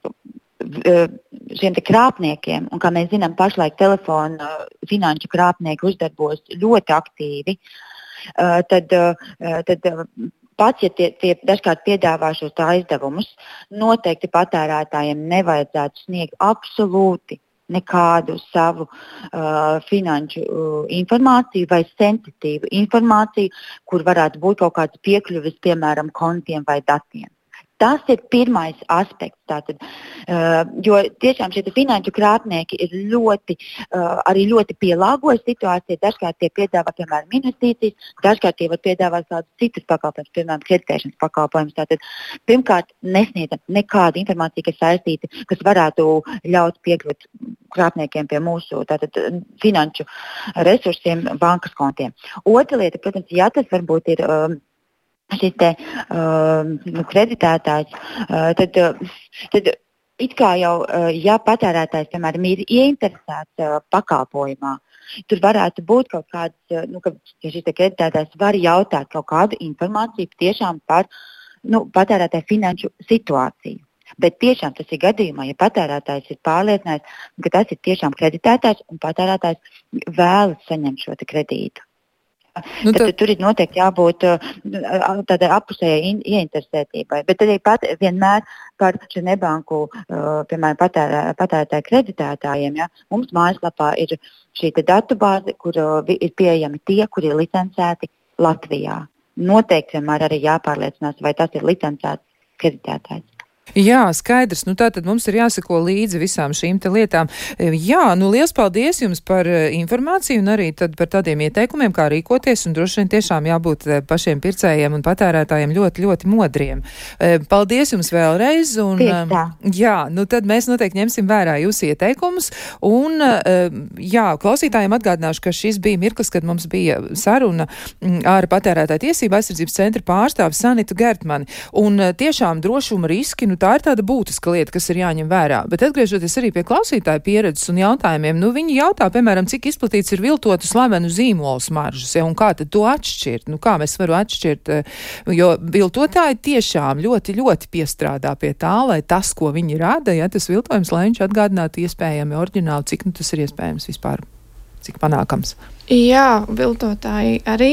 šiem te krāpniekiem, un kā mēs zinām, pašlaik telefona finanšu krāpnieki uzdarbojas ļoti aktīvi, tad, tad pats, ja tie, tie dažkārt piedāvā šos aizdevumus, noteikti patērētājiem nevajadzētu sniegt absolūti nekādu savu uh, finanšu uh, informāciju vai sensitīvu informāciju, kur varētu būt kaut kāds piekļuvis, piemēram, kontiem vai datiem. Tas ir pirmais aspekts. Tātad, uh, jo tiešām šie finanšu krāpnieki ir ļoti, uh, arī ļoti pielāgojas situācijai. Dažkārt tie piedāvā, piemēram, investīcijas, dažkārt tie var piedāvāt kādus citus pakalpojumus, piemēram, kreditēšanas pakalpojumus. Tātad, pirmkārt, nesniedzam nekādu informāciju, kas saistīta, kas varētu ļaut piekļūt krāpniekiem pie mūsu tātad, finanšu resursiem, bankas kontiem. Otra lieta, protams, ja tas varbūt ir um, šis te uh, kreditētājs, uh, tad, uh, tad it kā jau, uh, ja patērētājs, piemēram, ir ieinteresēts uh, pakalpojumā, tur varētu būt kaut kāds, uh, nu, ka ja šis te kreditētājs var jautāt kaut kādu informāciju tiešām par nu, patērētāju finanšu situāciju. Bet tiešām tas ir gadījumā, ja patērētājs ir pārliecināts, ka tas ir tiešām kreditētājs un patērētājs vēlas saņemt šo te kredītu. Nu, tad, tad tur ir noteikti jābūt tādai appusējai ieinteresētībai. Bet arī pat vienmēr par šo nebanku, piemēram, patērē, patērētāju kreditētājiem, ja, mums mājaslapā ir šī datubāze, kur ir pieejami tie, kuri ir licencēti Latvijā. Noteikti vienmēr arī jāpārliecinās, vai tas ir licencēts kreditētājs. Jā, skaidrs. Nu, tātad mums ir jāsako līdzi visām šīm te lietām. Jā, nu liels paldies jums par informāciju un arī tad par tādiem ieteikumiem, kā rīkoties, un droši vien tiešām jābūt pašiem pircējiem un patērētājiem ļoti, ļoti modriem. Paldies jums vēlreiz. Un, jā, nu tad mēs noteikti ņemsim vērā jūsu ieteikumus. Un, jā, klausītājiem atgādināšu, ka šis bija mirklis, kad mums bija saruna ar patērētāju tiesību aizsardzības centra pārstāvi Sanitu Gertmani. Un tiešām drošuma riski, nu tā ir tāda būtiska lieta, kas ir jāņem vērā. Bet atgriežoties arī pie klausītāju pieredzes un jautājumiem, nu viņi jautā, piemēram, cik izplatīts ir viltotu slavenu zīmolu smaržas, ja, un kā tad to atšķirt? Nu kā mēs varam atšķirt? Jo viltotāji tiešām ļoti, ļoti piestrādā pie tā, lai tas, ko viņi rada, ja tas viltojums, lai viņš atgādinātu iespējami oriģināli, cik nu tas ir iespējams vispār, cik panākams. Jā, viltotāji arī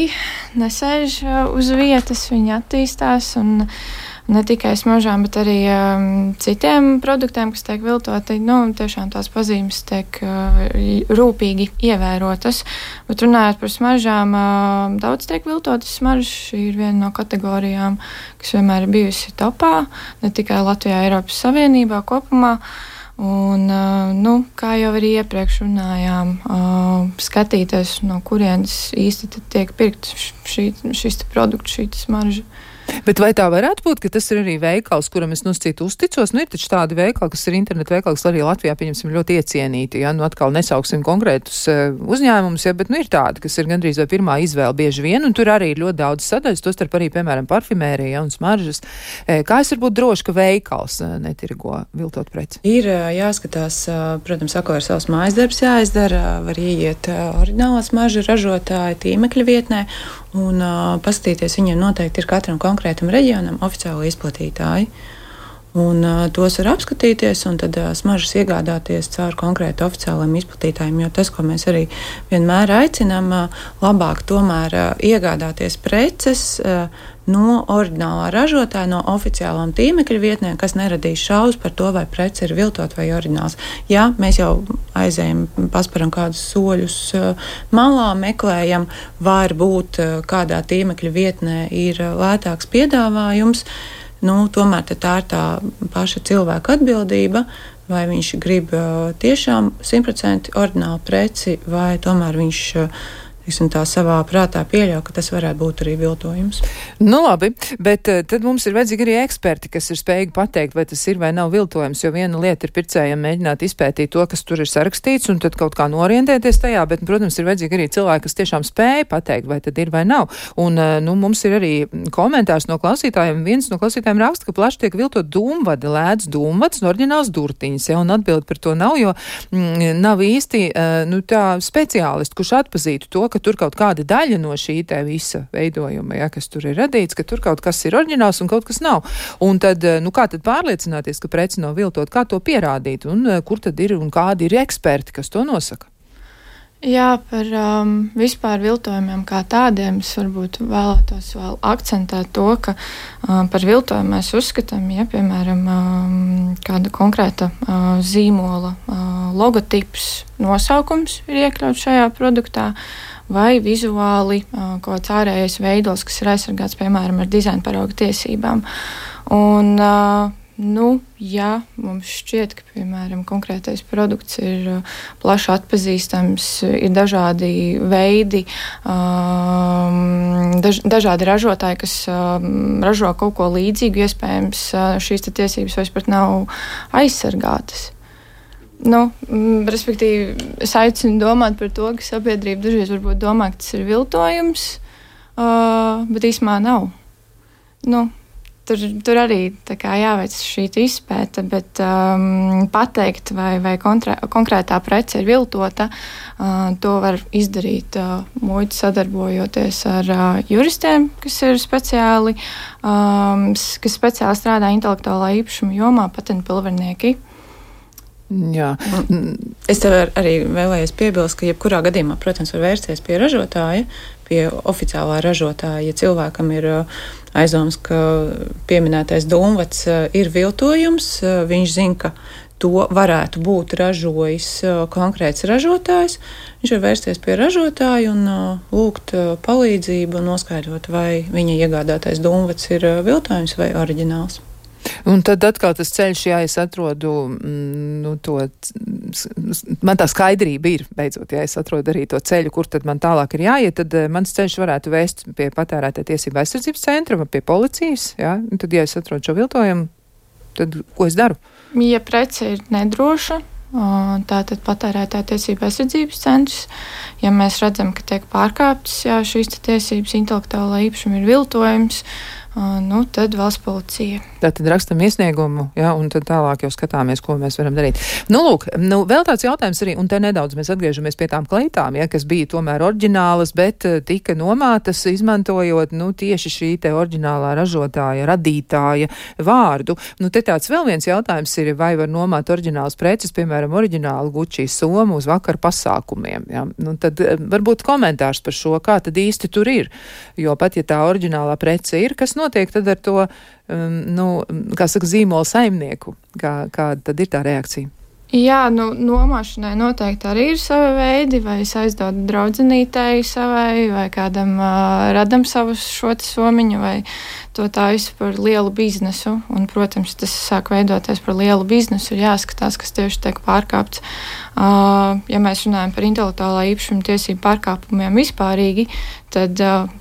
nesēž uz vietas, viņi attīstās un ne tikai smaržām, bet arī um, citiem produktiem, kas tiek viltoti, nu, tiešām tās pazīmes tiek uh, rūpīgi ievērotas. Bet runājot par smaržām, uh, daudz tiek viltotas smaržas. Šī ir viena no kategorijām, kas vienmēr ir bijusi topā, ne tikai Latvijā, Eiropas Savienībā kopumā. Un, uh, nu, kā jau arī iepriekš runājām, uh, skatīties, no kurienes īsti tiek pirkt šī, šis produkts, šī smarža. Bet vai tā varētu būt, ka tas ir arī veikals, kuram es nosacītu uzticos? Nu, ir taču tādi veikali, kas ir internetu veikali, kas arī Latvijā, pieņemsim, ļoti iecienīti, ja? Nu, atkal nesauksim konkrētus uh, uzņēmumus, ja? Bet, nu, ir tādi, kas ir gandrīz vai pirmā izvēle bieži vien, un tur arī ir ļoti daudz sadaļas, tostarp arī, piemēram, parfimērija, ja, un smaržas. E, kā es varbūt droši, ka veikals uh, netirgo viltot preci? Ir uh, jāskatās, uh, protams, sako ar savus mājas darbs jāizdara, var ieiet uh, oriģinālā smarža ražotāja tīmekļa vietnē, un uh, paskatīties, viņiem noteikti ir katram konkrētam reģionam oficiāli izplatītāji. Un uh, tos var apskatīties un tad uh, smaržas iegādāties caur konkrētu oficiāliem izplatītājiem, jo tas, ko mēs arī vienmēr aicinām, uh, labāk tomēr uh, iegādāties preces uh, no oriģinālā ražotāja, no oficiālām tīmekļa vietnēm, kas neradīs šaubas par to, vai prece ir viltot vai oriģināls. Jā, mēs jau aizējam, pasparam kādus soļus uh, malā, meklējam, varbūt uh, kādā tīmekļa vietnē ir uh, lētāks piedāvājums. Nu, tomēr tā ir tā paša cilvēka atbildība, vai viņš grib uh, tiešām simt procenti oriģinālu preci, vai tomēr viņš uh, tā savā prātā pieļauj, ka tas varētu būt arī viltojums. Nu labi, bet uh, tad mums ir vajadzīgi arī eksperti, kas ir spējīgi pateikt, vai tas ir vai nav viltojums, jo viena lieta ir pircējiem mēģināt izpētīt to, kas tur ir sarakstīts, un tad kaut kā norientēties tajā, bet, protams, ir vajadzīgi arī cilvēki, kas tiešām spēja pateikt, vai tad ir vai nav. Un, uh, nu, mums ir arī komentārs no klausītājiem. Viens no klausītājiem raksta, ka plaši tiek viltot dūmvadi, lēts dūmvads un oriģināls durtiņas, ja, un atbild par to nav, jo mm, nav īsti, uh, nu, tā speciālisti, kurš atpazītu to, ka tur kaut kāda daļa no šī te visa veidojuma, ja, kas tur ir radīts, ka tur kaut kas ir oriģināls un kaut kas nav. Un tad, nu, kā tad pārliecināties, ka preci nav viltot, kā to pierādīt, un kur tad ir un kādi ir eksperti, kas to nosaka? Jā, par um, vispār viltojumiem kā tādiem es varbūt vēlētos vēl akcentēt to, ka um, par viltojumu mēs uzskatām, ja, piemēram, um, kāda konkrēta uh, zīmola uh, logotips, nosaukums ir iekļauts šajā produktā, vai vizuāli uh, kaut kāds ārējais veidols, kas ir aizsargāts, piemēram, ar dizaina parauga tiesībām. Un, uh, Nu, ja mums šķiet, ka, piemēram, konkrētais produkts ir uh, plaši atpazīstams, ir dažādi veidi, um, daž, dažādi ražotāji, kas um, ražo kaut ko līdzīgu, iespējams, uh, šīs tiesības vairs pat nav aizsargātas. Nu, m, respektīvi, es aicinu domāt par to, ka sabiedrība dažreiz varbūt domā, ka tas ir viltojums, uh, bet īstenībā nav. Nu, Tur, tur arī kā, jāveic šī izpēta, bet um, pateikt, vai, vai kontrē, konkrētā prece ir viltota, uh, to var izdarīt uh, muitas sadarbojoties ar uh, juristiem, kas ir speciāli, um, kas speciāli strādā intelektuālā īpašuma jomā, patentu pilnvarnieki. Jā. Es tev arī vēlējos piebilst, ka jebkurā gadījumā, protams, var vērsties pie ražotāja, pie oficiālā ražotāja, ja cilvēkam ir aizdoms, ka pieminētais dūmvads ir viltojums, viņš zina, ka to varētu būt ražojis konkrēts ražotājs, viņš var vērsties pie ražotāja un lūgt palīdzību un noskaidrot, vai viņa iegādātais dūmvads ir viltojums vai oriģināls. Un tad atkal tas ceļš, ja es atrodu, nu, to, man tā skaidrība ir, beidzot, ja es atrodu arī to ceļu, kur tad man tālāk ir jāiet, tad mans ceļš varētu vēst pie patērētāja tiesība aizsardzības centra vai pie policijas, ja, un tad, ja es atrodu šo viltojumu, tad ko es daru? Ja prece ir nedroša, tātad patērētāja tiesība aizsardzības centrs, ja mēs redzam, ka tiek pārkāptas, jā, šīs tiesības intelektuālā īpašuma ir viltojums, nu, tad valsts policija. Tātad rakstam iesniegumu, ja, un tad tālāk jau skatāmies, ko mēs varam darīt. Nu, lūk, nu, vēl tāds jautājums arī, un te nedaudz mēs atgriežamies pie tām kleitām, ja, kas bija tomēr oriģinālas, bet tika nomātas, izmantojot, nu, tieši šī te oriģinālā ražotāja, radītāja vārdu. Nu, te tāds vēl viens jautājums ir, vai var nomāt oriģinālas preces, piemēram, oriģinālu Gucci somu uz vakar pasākumiem, ja. Nu, tad varbūt komentārs par šo, kā tad īsti tur ir, jo pat, ja tā oriģinālā prece ir, kas notiek tad ar to, um, nu, kā saka, zīmola saimnieku? Kā, kā tad ir tā reakcija? Jā, nu, nomāšanai noteikti arī ir savi veidi, vai es aizdodu draudzenītei savai, vai kādam uh, radam savu šo somiņu, vai to taisu par lielu biznesu. Un, protams, tas sāk veidoties par lielu biznesu, ir jāskatās, kas tieši tiek pārkāpts. Uh, ja mēs runājam par intelektuālā īpašuma tiesību pārkāpumiem vispārīgi, tad uh,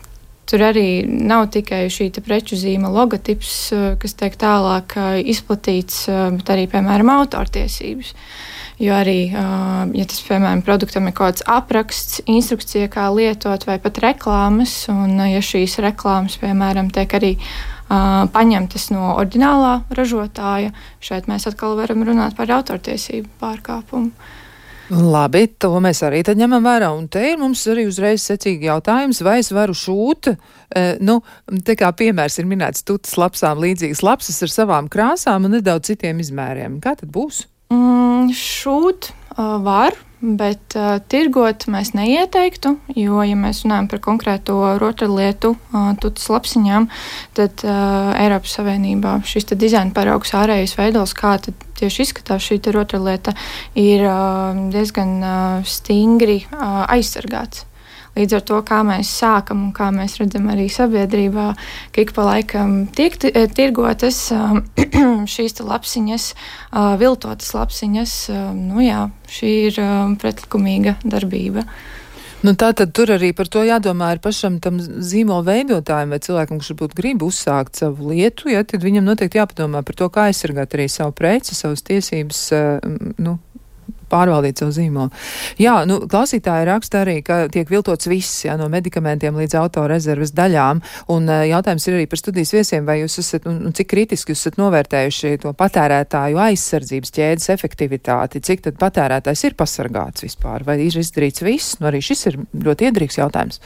tur arī nav tikai šī preču zīme logotips, kas tiek tālāk izplatīts, bet arī, piemēram, autortiesības. Jo arī, ja tas, piemēram, produktam ir kaut kāds apraksts, instrukcija, kā lietot, vai pat reklāmas, un ja šīs reklāmas, piemēram, tiek arī uh, paņemtas no oriģinālā ražotāja, šeit mēs atkal varam runāt par autortiesību pārkāpumu. Labi, to mēs arī tad ņemam vērā, un te ir mums arī uzreiz secīgi jautājums, vai es varu šūt, e, nu, te kā piemērs ir minēts tutas lapsām līdzīgas lapsas ar savām krāsām un nedaudz citiem izmēriem. Kā tad būs? Mm, šūt uh, var, bet uh, tirgot mēs neieteiktu, jo, ja mēs runājam par konkrēto rotaļlietu uh, tutas lapsiņām, tad uh, Eiropas Savienībā šis dizaina paraugs ārējais veidols, kā tad tieši izskatās šī rotaļlieta, ir uh, diezgan uh, stingri uh, aizsargāts. Līdz ar to, kā mēs sākam un kā mēs redzam arī sabiedrībā, ka ik pa laikam tiek tirgotas šīs lapsiņas, viltotas lapsiņas, nu jā, šī ir pretlikumīga darbība. Nu tā tad tur arī par to jādomā ir pašam tam zīmola veidotājiem vai cilvēkam, kurš varbūt grib uzsākt savu lietu, ja, tad viņam noteikti jāpadomā par to, kā aizsargāt arī savu preci, savas tiesības, nu, pārvaldīt savu zīmolu. Jā, nu, klausītāji raksta arī, ka tiek viltots viss, jā, no medikamentiem līdz autorezerves daļām, un jautājums ir arī par studijas viesiem, vai jūs esat, un, un cik kritiski jūs esat novērtējuši to patērētāju aizsardzības ķēdes efektivitāti, cik tad patērētājs ir pasargāts vispār, vai ir izdarīts viss? Nu, arī šis ir ļoti iedrīgs jautājums.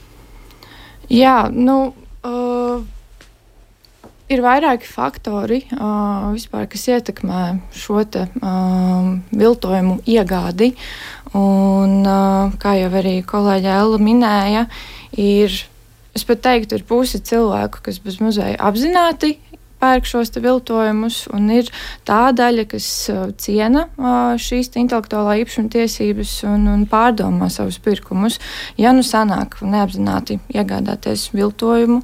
Jā, nu... Uh... Ir vairāki faktori, uh, vispār, kas ietekmē šo te, uh, viltojumu iegādi. Un, uh, kā jau arī kolēģe Ella minēja, ir, es pat teiktu, ir puse cilvēku, kas bez muzeja apzināti pērk šos te viltojumus, un ir tā daļa, kas uh, ciena uh, šīs te intelektuālā īpašuma tiesības un, un pārdomā savus pirkumus. Ja nu sanāk neapzināti iegādāties viltojumu,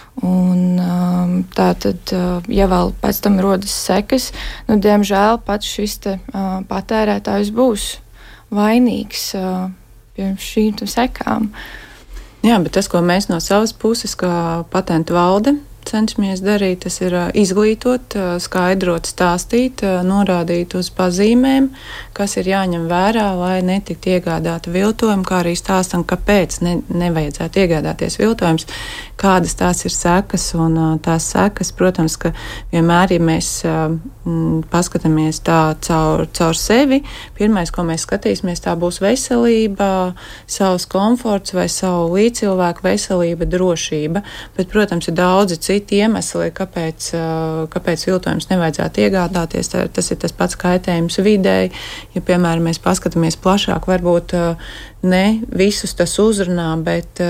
un um, tā tad, uh, ja vēl pēc tam rodas sekas, nu, diemžēl pats šis te uh, patērētājs būs vainīgs uh, pie šīm sekām. Jā, bet tas, ko mēs no savas puses, kā patentu valde, cenšamies darīt, tas ir izglītot, skaidrot, stāstīt, norādīt uz pazīmēm, kas ir jāņem vērā, lai netiktu iegādāti viltojumi, kā arī stāstam, kāpēc ne, nevajadzētu iegādāties viltojums, kādas tās ir sekas, un tās sekas, protams, ka vienmēr, ja mēs m, paskatāmies tā caur, caur sevi, pirmais, ko mēs skatīsimies, tā būs veselība, savs komforts vai savu līdzcilvēku veselība, drošība, bet, protams, ir daudzi citi iemesli, kāpēc, kāpēc viltojums nevajadzētu iegādāties. Tas ir tas pats kaitējums videi. Ja, piemēram, mēs paskatāmies plašāk, varbūt ne visus tas uzrunā, bet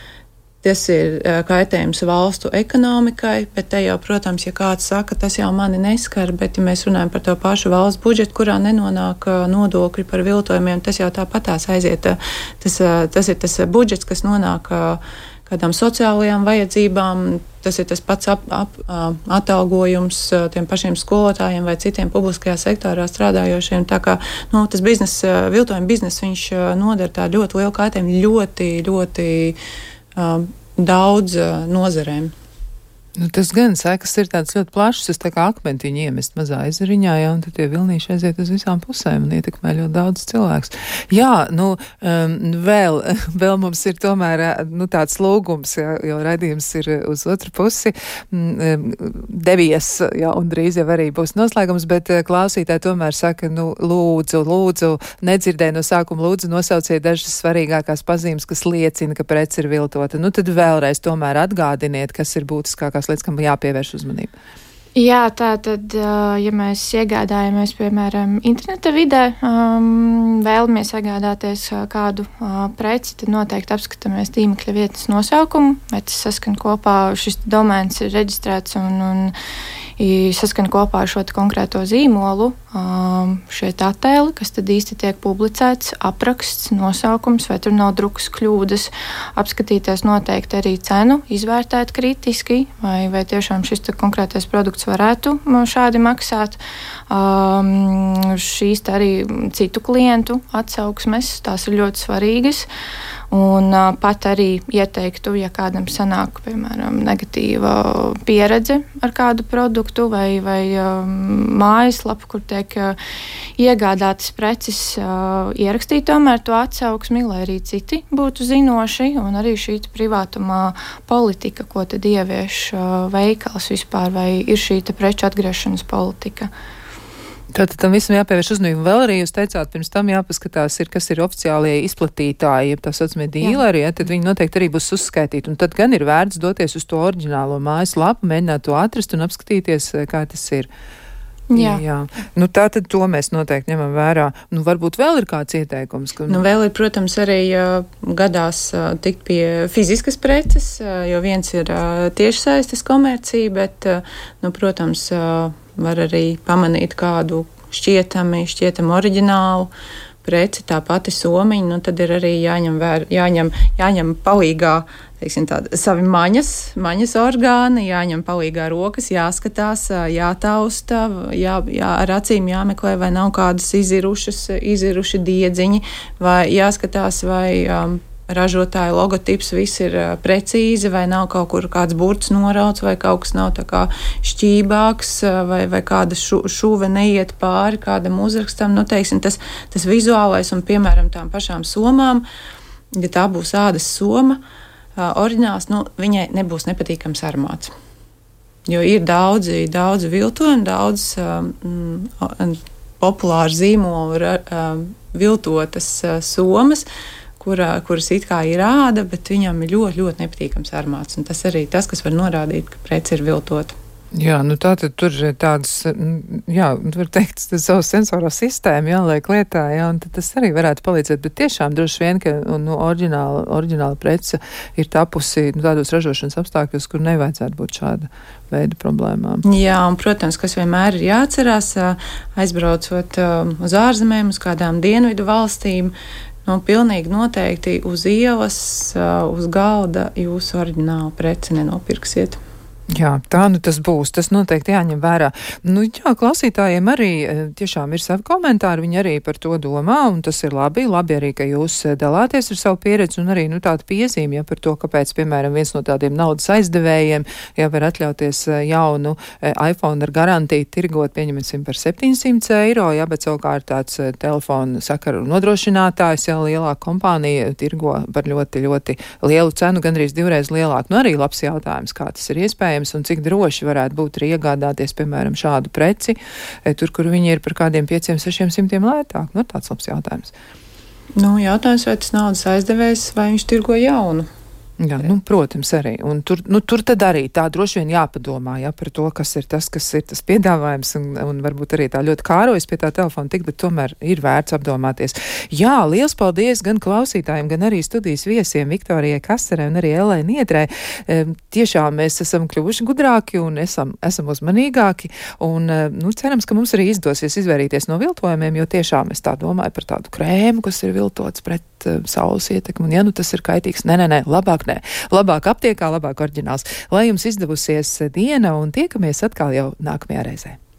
tas ir kaitējums valstu ekonomikai, bet te jau, protams, ja kāds saka, tas jau mani neskar, bet ja mēs runājam par to pašu valsts budžetu, kurā nenonāk nodokļi par viltojumiem, tas jau tāpatās aiziet. Tas, tas ir tas budžets, kas nonāk kādām sociālajām vajadzībām, tas ir tas pats ap, ap, atalgojums tiem pašiem skolotājiem vai citiem publiskajā sektorā strādājošiem. Tā kā nu, tas biznes, viltojuma biznes, viņš nodara tā ļoti lielu kaitējumu ļoti, ļoti uh, daudz uh, nozarēm. Nu, tas gan sekas ir tāds ļoti plašs, es tā kā akmentiņu iemest mazā ezeriņā, jā, un tad tie vilnīši aiziet uz visām pusēm un ietekmē ļoti daudz cilvēks. Jā, nu, um, vēl, vēl mums ir tomēr, nu, tāds lūgums, jā, jo raidījums ir uz otru pusi, um, devies, jā, un drīz jau arī būs noslēgums, bet klausītāji tomēr saka, nu, lūdzu, lūdzu, nedzirdēju no sākuma, lūdzu, nosauciet dažas svarīgākās pazīmes, kas liecina, ka prece ir viltota. Nu, tad vēlreiz tomēr atgādiniet, kas ir būtiskākās līdz kam jāpievērš uzmanība. Jā, tā tad, ja mēs iegādājamies, piemēram, interneta vidē, um, vēlamies iegādāties kādu uh, preci, tad noteikti apskatāmies tīmekļa vietnes nosaukumu, vai tas saskan kopā, šis domēns ir reģistrēts un, un saskan kopā ar šo konkrēto zīmolu, um, šeit attēli, kas tad īsti tiek publicēts, apraksts, nosaukums, vai tur nav drukas kļūdas, apskatīties noteikti arī cenu, izvērtēt kritiski, vai, vai tiešām šis konkrētais produkts varētu šādi maksāt. Um, šīs arī citu klientu atsauksmes, tās ir ļoti svarīgas. Un uh, pat arī ieteiktu, ja kādam sanāk, piemēram, negatīva pieredze ar kādu produktu vai, vai um, mājaslapu, kur tiek uh, iegādātas preces, uh, ierakstīt tomēr to atsauksmi, lai arī citi būtu zinoši, un arī šī privātumā politika, ko tad ievieš uh, veikals vispār, vai ir šī preču atgriešanas politika. Tātad tam visam jāpievērš uzmanību. Vēl arī jūs teicāt, pirms tam jāpaskatās, ir, kas ir oficiālie izplatītāji, ja tā saucamie dīleri, ja, tad viņi noteikti arī būs uzskaitīti. Un tad gan ir vērts doties uz to oriģinālo mājaslapu, mēģināt to atrast un apskatīties, kā tas ir. Jā. Jā. Nu, tā tad to mēs noteikti ņemam vērā. Nu, varbūt vēl ir kāds ieteikums? Ka... Nu, vēl ir, protams, arī uh, gadās uh, tikt pie fiziskas preces, uh, jo viens ir uh, tiešsaistes komercija, bet, uh, nu, protams, uh, var arī pamanīt kādu šķietami, šķietami oriģinālu preci, tā pati somiņa, nu tad ir arī jāņem, vēr, jāņem, jāņem palīgā, teiksim tāda, savi maņas, maņas orgāni, jāņem palīgā rokas, jāskatās, jātausta, jā, jā, ar acīm jāmeklē, vai nav kādas izirušas, iziruši diedziņi, vai jāskatās, vai um, ražotāja logotips viss ir uh, precīzi, vai nav kaut kur kāds burts norauts, vai kaut kas nav tā kā šķībāks, uh, vai, vai kāda šu, šuve neiet pāri kādam uzrakstam. Nu, teiksim, tas, tas vizuālais un, piemēram, tām pašām somām, ja tā būs ādas soma, uh, oriģināls, nu, viņai nebūs nepatīkams aromāts. Jo ir daudzi, daudzi viltojumi, daudz um, populāru zīmolu uh, viltotas uh, somas, Kurā, kuras it kā ir āda, bet viņam ir ļoti, ļoti nepatīkams aromāts. Un tas arī tas, kas var norādīt, ka prece ir viltota. Jā, nu tā tad tur ir tādas, jā, var teikt, savu sensoro sistēmu jāliek lietā, jā, un tad tas arī varētu palīdzēt, bet tiešām droši vien, ka nu, oriģināla, oriģināla prece ir tapusi nu, tādos ražošanas apstākļos, kur nevajadzētu būt šāda veida problēmām. Jā, un, protams, kas vienmēr ir jāatcerās, aizbraucot uz ārzemēm, uz kādām dienvidu valstīm, nu, pilnīgi noteikti uz ielas, uz galda jūsu oriģinālu preci nenopirksiet. Jā, tā nu tas būs, tas noteikti jāņem vērā. Nu, jā, klausītājiem arī tiešām ir savi komentāri, viņi arī par to domā, un tas ir labi, labi arī, ka jūs dalāties ar savu pieredzi, un arī, nu, tāda piezīme, ja par to, kāpēc, piemēram, viens no tādiem naudas aizdevējiem, ja var atļauties jaunu iPhone ar garantiju tirgot, pieņemsim par septiņsimt eiro, ja, bet savukārt tāds telefonu sakaru nodrošinātājs, ja lielā kompānija tirgo par ļoti, ļoti lielu cenu, gandrīz divreiz lielāku. Nu, arī labs jautājums, kā tas ir iespējams. Un cik droši varētu būt arī iegādāties, piemēram, šādu preci, tur, kur viņi ir par kādiem pieciem, sešiem simtiem lētāk. Nu, tāds labs jautājums. Nu, jautājums, vai tas naudas aizdevējs, vai viņš tirgo jaunu? Jā, nu, protams, arī. Un tur, nu, tur tad arī tā droši vien jāpadomā, ja, par to, kas ir tas, kas ir tas piedāvājums, un, un varbūt arī tā ļoti kārojas pie tā telefona tik, bet tomēr ir vērts apdomāties. Jā, liels paldies gan klausītājiem, gan arī studijas viesiem Viktorijai Kasterē un arī Ellai Niedrē. E, tiešām mēs esam kļuvuši gudrāki un esam, esam uzmanīgāki, un, nu, cerams, ka mums arī izdosies izvairīties no viltojumiem, jo tiešām es tā domāju par tādu krēmu, kas ir viltots pret uh, saules ietekmi, un ja nu tas ir kaitīgs, nē, nē, nē, labāk nē. Labāk aptiekā, labāk oriģināls. Lai jums izdevusies diena un tiekamies atkal jau nākamajā reizē.